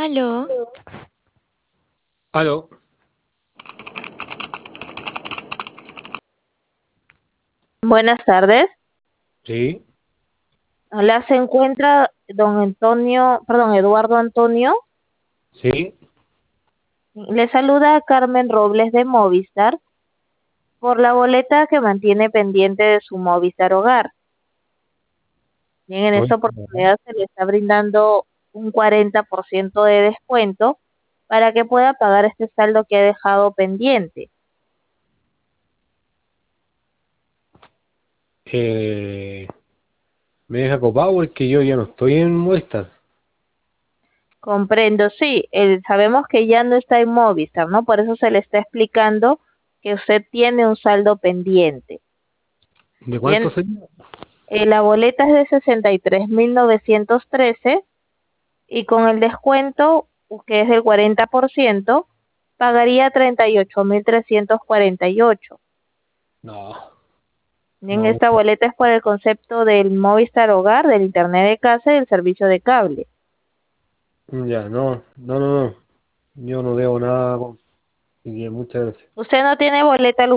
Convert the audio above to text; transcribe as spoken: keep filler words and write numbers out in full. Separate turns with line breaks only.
Aló,
Aló,
Buenas tardes.
sí,
Hola, se encuentra don Antonio, perdón, Eduardo Antonio.
sí,
Le saluda Carmen Robles de Movistar por la boleta que mantiene pendiente de su Movistar Hogar. Bien, en esta
oye,
oportunidad se le está brindando un cuarenta por ciento de descuento para que pueda pagar este saldo que ha dejado pendiente.
eh, me deja copado porque yo ya no estoy en Movistar.
Comprendo, sí, eh, sabemos que ya no está en Movistar, ¿no? Por eso se le está explicando que usted tiene un saldo pendiente.
¿De cuánto
Bien,
sería?
Eh, la boleta es de sesenta y tres mil novecientos trece y con el descuento, que es del cuarenta por ciento, pagaría treinta y ocho mil trescientos cuarenta y ocho.
No,
En
no,
esta boleta es por el concepto del Movistar Hogar, del Internet de casa y del servicio de cable.
ya, no, no, no, no, yo no debo nada, así que muchas gracias.
Usted no tiene boleta